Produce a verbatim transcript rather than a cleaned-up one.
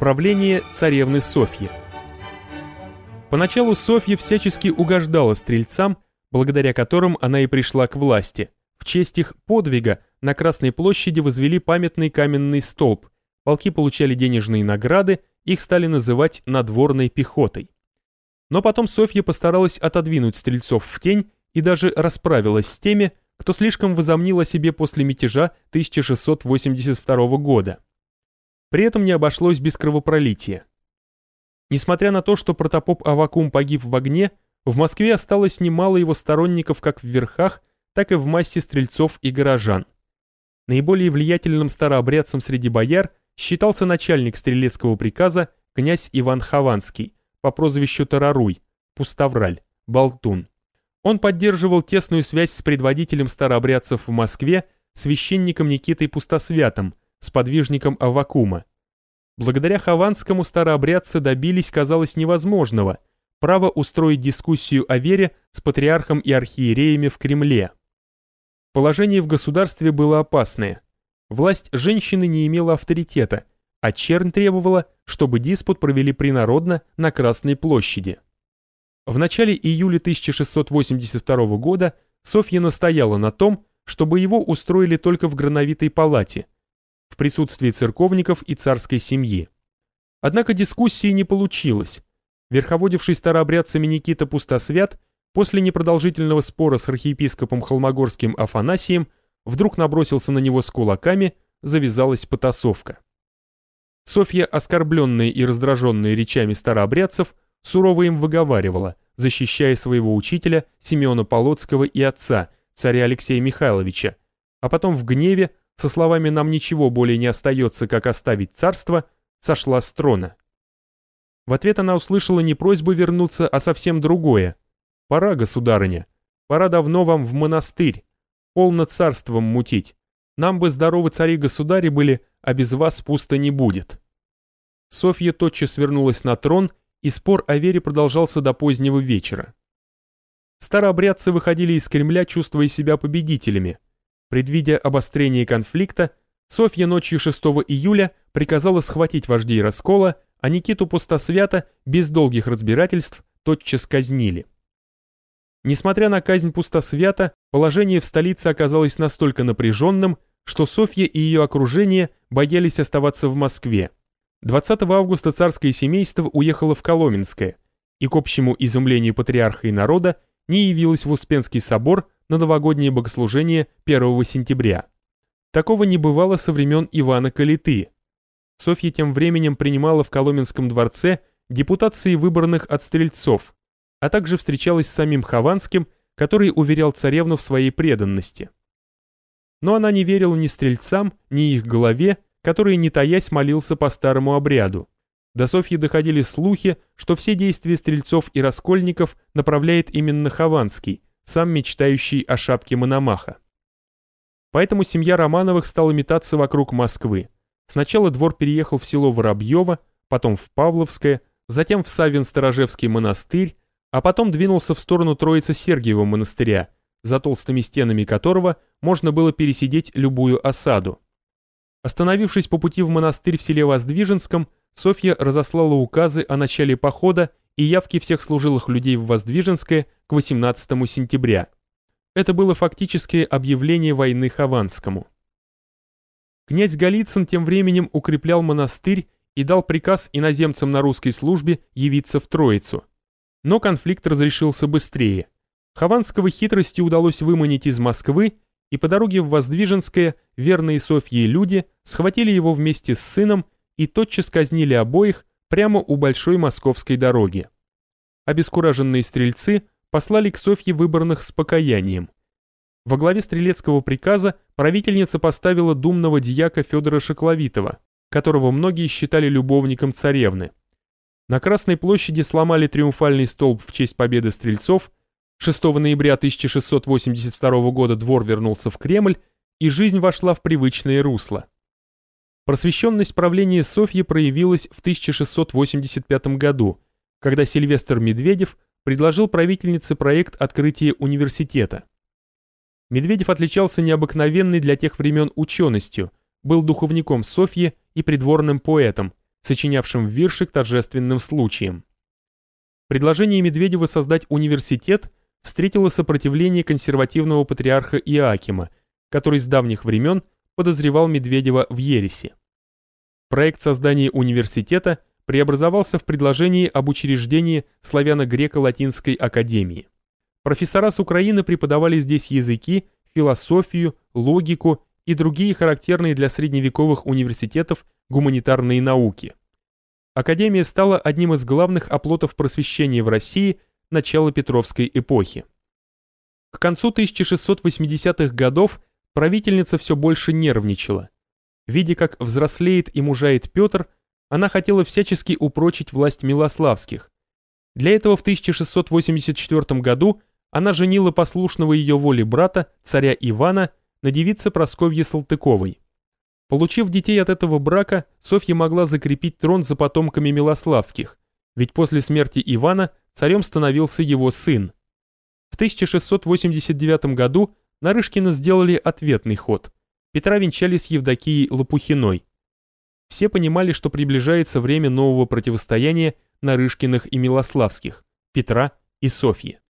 Правление царевны Софьи. Поначалу Софья всячески угождала стрельцам, благодаря которым она и пришла к власти. В честь их подвига на Красной площади возвели памятный каменный столб, полки получали денежные награды, их стали называть надворной пехотой. Но потом Софья постаралась отодвинуть стрельцов в тень и даже расправилась с теми, кто слишком возомнил о себе после мятежа тысяча шестьсот восемьдесят второго года. При этом не обошлось без кровопролития. Несмотря на то, что протопоп Аввакум погиб в огне, в Москве осталось немало его сторонников как в верхах, так и в массе стрельцов и горожан. Наиболее влиятельным старообрядцем среди бояр считался начальник стрелецкого приказа князь Иван Хованский по прозвищу Тараруй, Пуставраль, Болтун. Он поддерживал тесную связь с предводителем старообрядцев в Москве, священником Никитой Пустосвятым, сподвижником Аввакума. Благодаря Хованскому старообрядцы добились, казалось, невозможного – права устроить дискуссию о вере с патриархом и архиереями в Кремле. Положение в государстве было опасное. Власть женщины не имела авторитета, а чернь требовала, чтобы диспут провели принародно на Красной площади. В начале июля тысяча шестьсот восемьдесят второго года Софья настояла на том, чтобы его устроили только в Грановитой палате, в присутствии церковников и царской семьи. Однако дискуссии не получилось. Верховодивший старообрядцами Никита Пустосвят после непродолжительного спора с архиепископом Холмогорским Афанасием вдруг набросился на него с кулаками, завязалась потасовка. Софья, оскорбленная и раздраженная речами старообрядцев, сурово им выговаривала, защищая своего учителя Симеона Полоцкого и отца, царя Алексея Михайловича, а потом в гневе, со словами «нам ничего более не остается, как оставить царство», сошла с трона. В ответ она услышала не просьбу вернуться, а совсем другое. «Пора, государыня, пора давно вам в монастырь, полно царством мутить. Нам бы здоровы цари-государи были, а без вас пусто не будет». Софья тотчас вернулась на трон, и спор о вере продолжался до позднего вечера. Старообрядцы выходили из Кремля, чувствуя себя победителями. Предвидя обострение конфликта, Софья ночью шестого июля приказала схватить вождей раскола, а Никиту Пустосвята без долгих разбирательств тотчас казнили. Несмотря на казнь Пустосвята, положение в столице оказалось настолько напряженным, что Софья и ее окружение боялись оставаться в Москве. двадцатого августа царское семейство уехало в Коломенское, и к общему изумлению патриарха и народа не явилось в Успенский собор на новогоднее богослужение первого сентября. Такого не бывало со времен Ивана Калиты. Софья тем временем принимала в Коломенском дворце депутации выбранных от стрельцов, а также встречалась с самим Хованским, который уверял царевну в своей преданности. Но она не верила ни стрельцам, ни их главе, который, не таясь, молился по старому обряду. До Софьи доходили слухи, что все действия стрельцов и раскольников направляет именно Хованский, сам мечтающий о шапке Мономаха. Поэтому семья Романовых стала метаться вокруг Москвы. Сначала двор переехал в село Воробьево, потом в Павловское, затем в Саввин-Сторожевский монастырь, а потом двинулся в сторону Троице-Сергиева монастыря, за толстыми стенами которого можно было пересидеть любую осаду. Остановившись по пути в монастырь в селе Воздвиженском, Софья разослала указы о начале похода и явке всех служилых людей в Воздвиженское к восемнадцатому сентября. Это было фактически объявление войны Хованскому. Князь Голицын тем временем укреплял монастырь и дал приказ иноземцам на русской службе явиться в Троицу. Но конфликт разрешился быстрее. Хованского хитростью удалось выманить из Москвы, и по дороге в Воздвиженское верные Софье люди схватили его вместе с сыном и тотчас казнили обоих прямо у Большой Московской дороги. Обескураженные стрельцы послали к Софье выборных с покаянием. Во главе стрелецкого приказа правительница поставила думного дьяка Федора Шекловитова, которого многие считали любовником царевны. На Красной площади сломали триумфальный столб в честь победы стрельцов, шестого ноября тысяча шестьсот восемьдесят второго года двор вернулся в Кремль, и жизнь вошла в привычное русло. Просвещенность правления Софьи проявилась в тысяча шестьсот восемьдесят пятом году, когда Сильвестр Медведев предложил правительнице проект открытия университета. Медведев отличался необыкновенной для тех времен ученостью, был духовником Софьи и придворным поэтом, сочинявшим вирши к торжественным случаям. Предложение Медведева создать университет встретило сопротивление консервативного патриарха Иоакима, который с давних времен подозревал Медведева в ереси. Проект создания университета преобразовался в предложение об учреждении славяно-греко-латинской академии. Профессора с Украины преподавали здесь языки, философию, логику и другие характерные для средневековых университетов гуманитарные науки. Академия стала одним из главных оплотов просвещения в России начала Петровской эпохи. К концу тысяча шестьсот восьмидесятых годов правительница все больше нервничала. Видя, как взрослеет и мужает Петр, она хотела всячески упрочить власть Милославских. Для этого в тысяча шестьсот восемьдесят четвёртом году она женила послушного ее воле брата, царя Ивана, на девице Прасковье Салтыковой. Получив детей от этого брака, Софья могла закрепить трон за потомками Милославских, ведь после смерти Ивана царем становился его сын. В тысяча шестьсот восемьдесят девятом году Нарышкины сделали ответный ход. Петра венчали с Евдокией Лопухиной. Все понимали, что приближается время нового противостояния Нарышкиных и Милославских, Петра и Софьи.